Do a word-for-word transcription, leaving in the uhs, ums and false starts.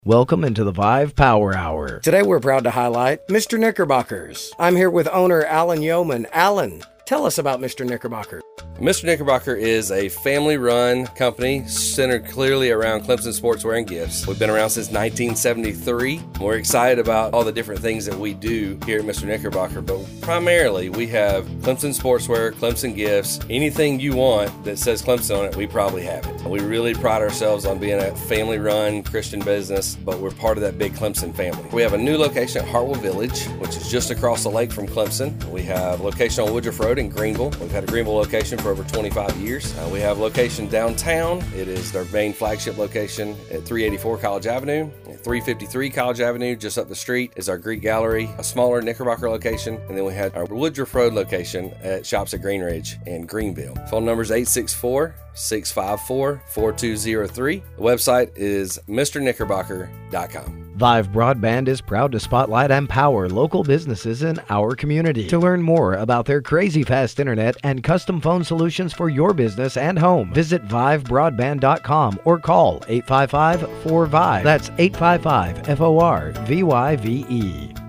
Welcome into the Vive Power Hour. Today we're proud to highlight Mister Knickerbockers. I'm here with owner Alan Yeoman. Alan, tell us about Mister Knickerbocker. Mister Knickerbocker is a family-run company centered clearly around Clemson sportswear and gifts. We've been around since nineteen seventy-three. We're excited about all the different things that we do here at Mister Knickerbocker, but primarily we have Clemson sportswear, Clemson gifts, anything you want that says Clemson on it, we probably have it. We really pride ourselves on being a family-run Christian business, but we're part of that big Clemson family. We have a new location at Hartwell Village, which is just across the lake from Clemson. We have a location on Woodruff Road in Greenville. We've had a Greenville location for over twenty-five years. Uh, we have a location downtown. It is our main flagship location at three eighty-four College Avenue. At three fifty-three College Avenue, just up the street, is our Greek Gallery, a smaller Knickerbocker location. And then we had our Woodruff Road location at Shops at Green Ridge in Greenville. Phone number is eight six four, six five four, four two zero three. The website is Mr Knickerbocker dot com. Vive Broadband is proud to spotlight and power local businesses in our community. To learn more about their crazy fast internet and custom phone solutions for your business and home, visit vive broadband dot com or call eight five five, four V I V E. That's eight five five, F O R V Y V E.